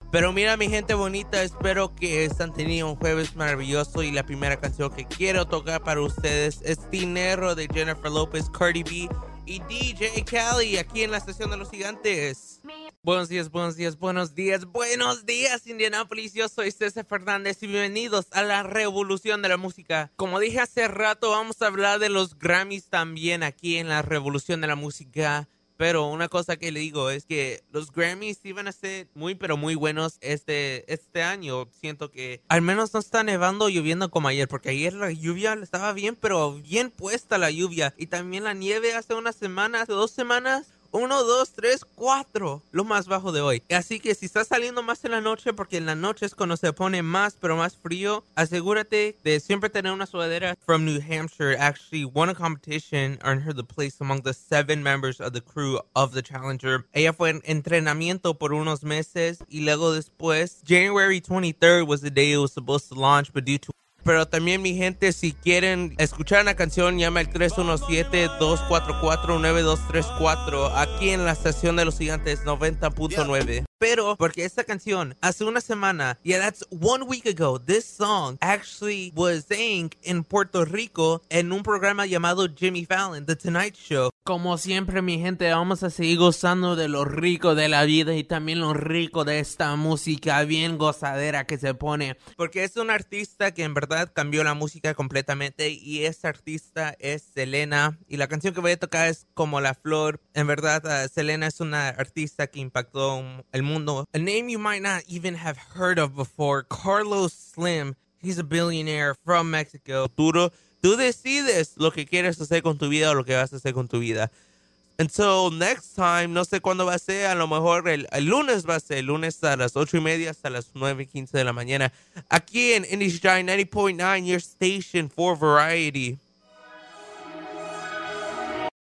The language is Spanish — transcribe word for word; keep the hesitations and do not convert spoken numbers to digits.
Pero mira, mi gente bonita, espero que están teniendo un jueves maravilloso y la primera canción que quiero tocar para ustedes es Dinero de Jennifer Lopez, Cardi B y D J Khaled aquí en la estación de los gigantes. Buenos días, buenos días, buenos días, buenos días, Indianápolis. Yo soy César Fernández y bienvenidos a la revolución de la música. Como dije hace rato, vamos a hablar de los Grammys también aquí en la revolución de la música. Pero una cosa que le digo es que los Grammys iban a ser muy, pero muy buenos este, este año. Siento que al menos no está nevando o lloviendo como ayer, porque ayer la lluvia estaba bien, pero bien puesta la lluvia. Y también la nieve hace una semana, hace dos semanas. Uno, dos, tres, cuatro. Lo más bajo de hoy. Así que si estás saliendo más en la noche, porque en la noche es cuando se pone más, pero más frío, asegúrate de siempre tener una sudadera. From New Hampshire actually won a competition, earned her the place among the seven members of the crew of the Challenger. Ella fue en entrenamiento por unos meses y luego después, January twenty-third was the day it was supposed to launch, but due to Pero también, mi gente, si quieren escuchar una canción, llama al tres uno siete, dos cuatro cuatro, nueve dos tres cuatro aquí en la estación de los gigantes noventa punto nueve. Pero, porque esta canción, hace una semana, yeah, that's one week ago, this song actually was sang in Puerto Rico en un programa llamado Jimmy Fallon, The Tonight Show. Como siempre, mi gente, vamos a seguir gozando de lo rico de la vida y también lo rico de esta música bien gozadera que se pone. Porque es un artista que en verdad cambió la música completamente y esta artista es Selena. Y la canción que voy a tocar es Como la Flor. En verdad, uh, Selena es una artista que impactó el mundo. A name you might not even have heard of before, Carlos Slim. He's a billionaire from Mexico. Duro. Tú decides lo que quieres hacer con tu vida o lo que vas a hacer con tu vida. Until next time, no sé cuándo va a ser, a lo mejor el, el lunes va a ser, el lunes a las ocho y media hasta las nueve y quince de la mañana. Aquí en Indie Giant ninety point nine, your station for variety.